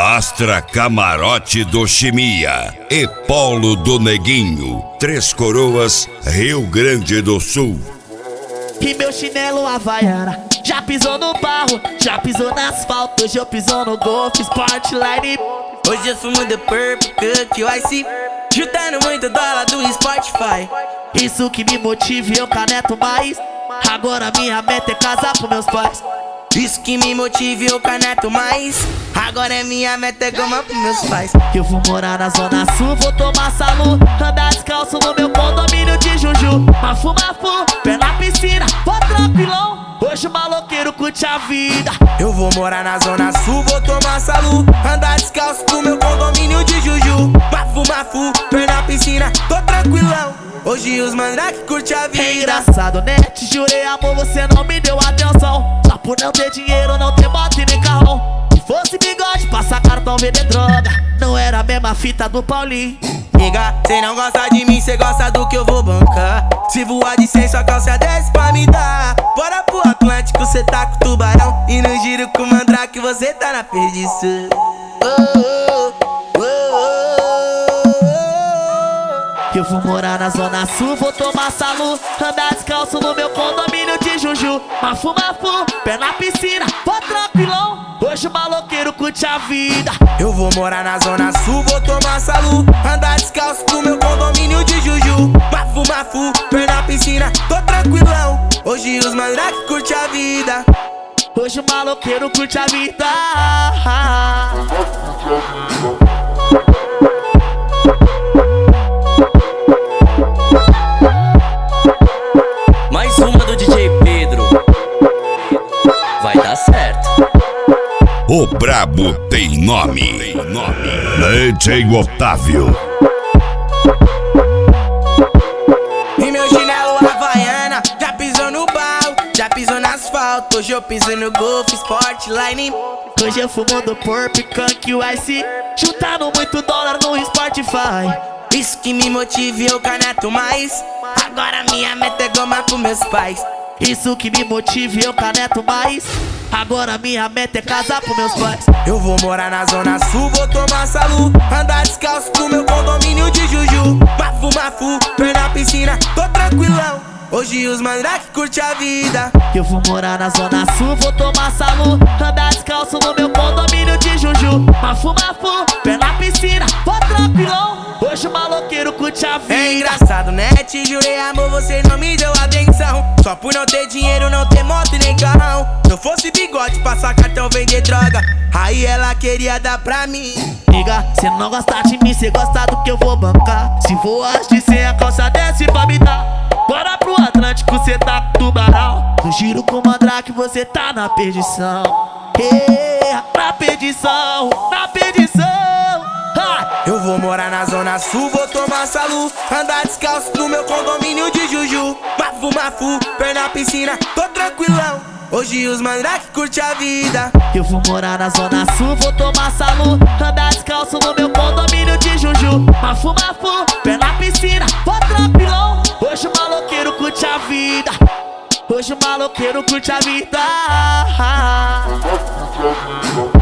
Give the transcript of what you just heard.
Astra Camarote do Chimia e Polo do Neguinho, Três Coroas, Rio Grande do Sul. E meu chinelo Havaiana já pisou no barro, já pisou no asfalto. Hoje eu piso no Golf Sportline. Hoje eu fumo The Purple Cut Ice, juntando muito dólar do Spotify. Isso que me motiva e eu caneto mais. Agora minha meta é casar pros meus pais. Isso que me motiva e eu caneto mais. Agora é minha meta é goma pros meus pais. Eu vou morar na Zona Sul, vou tomar salu, andar descalço no meu condomínio de Juju. Mafu, pé na piscina, vou tranquilão. Hoje o maloqueiro curte a vida. Eu vou morar na Zona Sul, vou tomar salu, andar descalço no meu condomínio de Juju. Mafu, pé na piscina, tô tranquilão. Hoje os mandrake curte a vida. É engraçado, né? Te jurei amor, você não me deu atenção. Só por não ter dinheiro, não ter moto e nem carrão. Se fosse bigode, passar cartão, vender droga. Não era a mesma fita do Paulinho. Nigga, cê não gosta de mim, cê gosta do que eu vou bancar. Se voar de 100, sua calça desce pra me dar. Bora pro Atlântico, cê tá com tubarão. E no giro com mandrake, você tá na perdição. Eu vou morar na Zona Sul, vou tomar salu, andar descalço no meu condomínio de Juju. Mafu, pé na piscina, vou tranquilão. Hoje o maloqueiro curte a vida. Eu vou morar na Zona Sul, vou tomar salu, andar descalço no meu condomínio de Juju. Mafu, pé na piscina, tô tranquilão. Hoje os mandrake curte a vida. Hoje o maloqueiro curte a vida. Mais uma do DJ Pedro. Vai dar certo. O brabo tem nome. DJ Otávio. E meu chinelo Havaiana já pisou no barro, já pisou no asfalto. Hoje eu piso no Golf Sportline. Hoje eu fumo do Purple Cut Ice, juntando muito dólar no Spotify. Isso que me motiva e eu caneto mais. Agora minha meta é goma pros meus pais. Isso que me motiva e eu caneto mais. Agora minha meta é casar pros meus pais. Eu vou morar na Zona Sul, vou tomar salu, andar descalço no meu condomínio de Juju. Mafu, pé na piscina, tô tranquilão. Hoje os mandrake curte a vida. Eu vou morar na Zona Sul, vou tomar salu, andar descalço no meu condomínio de Juju. Mafu, pé na piscina, vou tranquilão. Hoje o maloqueiro curte a vida. É engraçado, né? Te jurei amor, você não me deu atenção. Só por não ter dinheiro, não ter moto e nem carrão. Se eu fosse bigode, passar cartão, vender droga, aí ela queria dar pra mim. Liga, cê não gosta de mim, cê gosta do que eu vou bancar. Se voar de 100, a calça desce pra me dar. Bora pro Atlântico, cê tá com tubarão. No giro com mandrake, você tá na perdição. Na perdição, na perdição. Eu vou morar na Zona Sul, vou tomar salu, andar descalço no meu condomínio de Juju. Mafu, pé na piscina, tô tranquilão. Hoje os mandrake curte a vida. Eu vou morar na Zona Sul, vou tomar salu, andar descalço no meu condomínio de Juju. Mafu, pé na piscina, vou tranquilão. Hoje o maloqueiro curte a vida. Hoje o maloqueiro curte a vida.